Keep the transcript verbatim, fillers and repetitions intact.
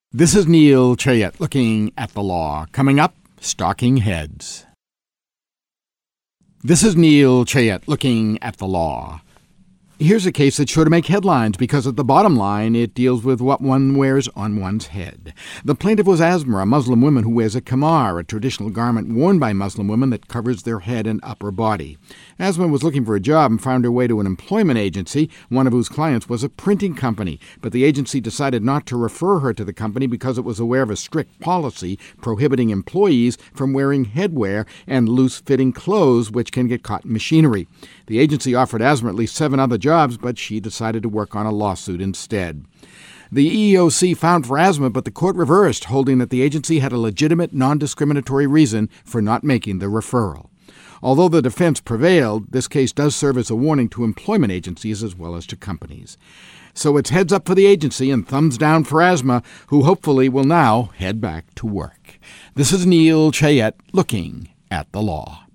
This is Neil Chayette looking at the law. Coming up, Stalking Heads. This is Neil Chayette looking at the law. Here's a case that's sure to make headlines because at the bottom line it deals with what one wears on one's head. The plaintiff was Asma, a Muslim woman who wears a khimar, a traditional garment worn by Muslim women that covers their head and upper body. Asma was looking for a job and found her way to an employment agency, one of whose clients was a printing company, but the agency decided not to refer her to the company because it was aware of a strict policy prohibiting employees from wearing headwear and loose-fitting clothes which can get caught in machinery. The agency offered Asma at least seven other jobs, but she decided to work on a lawsuit instead. The E E O C found for Asma, but the court reversed, holding that the agency had a legitimate, non-discriminatory reason for not making the referral. Although the defense prevailed, this case does serve as a warning to employment agencies as well as to companies. So it's heads up for the agency and thumbs down for Asma, who hopefully will now head back to work. This is Neil Chayette looking at the law.